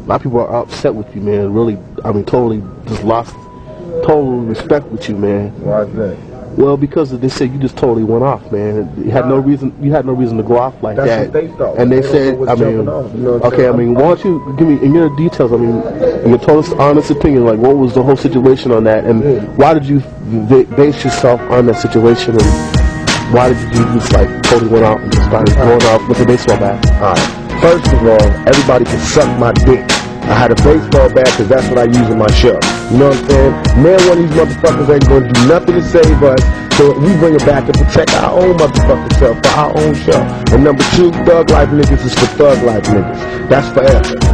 lot of people are upset with you, man. Really, I mean, totally just lost total respect with you, man. Why is that? Well, because they said you just totally went off, man. You had no reason. You had no reason to go off like That's that. what they thought. And they They said, don't know I what's mean, jumping off, you know what I'm okay, I saying? mean, why don't you give me in your details? I mean, in your total honest opinion, like what was the whole situation on that, and why did you base yourself on that situation, and why did you just like totally went out and just started going out with a baseball bat? All right. First of all, everybody can suck my dick. I had a baseball bat because that's what I use in my show. You know what I'm saying? Man, one of these motherfuckers ain't going to do nothing to save us, so we bring it back to protect our own motherfucking self for our own show. And number two, Thug Life niggas is for Thug Life niggas. That's forever.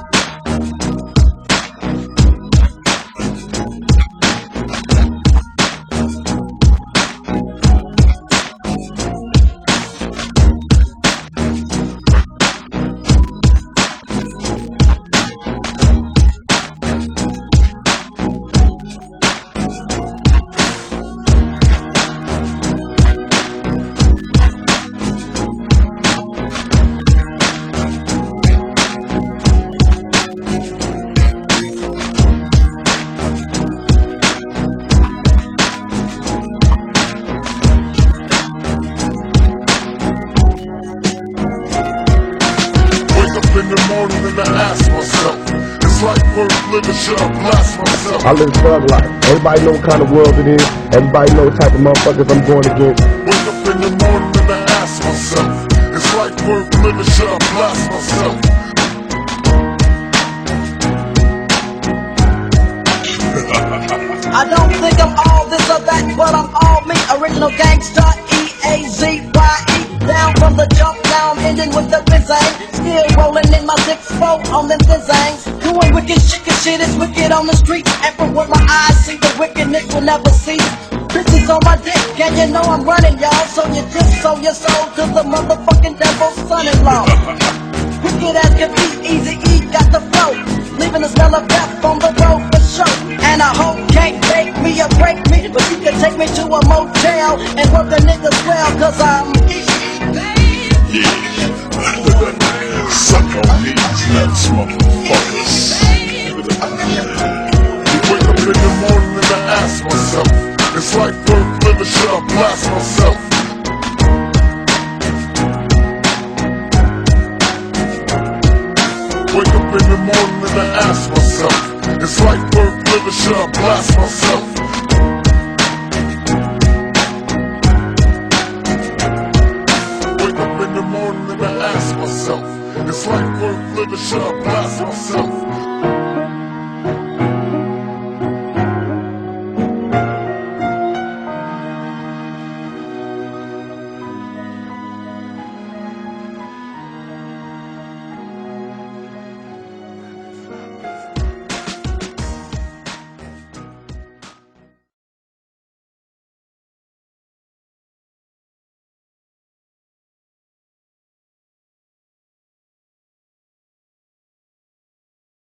In the morning and I ask myself, it's like worth living, should I blast myself? I live Thug Life. Everybody know what kind of world it is. Everybody know what type of motherfuckers I'm going against. Wake up in the morning and I ask myself, it's like worth living, should I blast myself? I don't think I'm all this or that, but I'm all me. Original gangsta, E-A-Z-Y-E. Down from the jump down, ending with the bizang. Still rolling in my 6-4 on them bizangs. Doing wicked shit is wicked on the street. And from what my eyes see, the wickedness will never cease. Bitches on my dick, and you know I'm running, y'all. So you just sold your soul to the motherfucking devil's son-in-law. Wicked as can be, Easy E got the flow. Leaving the smell of death on the road for sure. And I hope can't make me or break me, but you can take me to a motel and work a nigga well, cause I'm yeah. Suck on these nuts, motherfuckers. Wake up in the morning and I ask myself, it's like worth living, should I blast myself? Wake up in the morning and I ask myself, it's like worth living, should I blast myself? Wake up in the morning and I ask myself, it's like worth living, should I blast myself?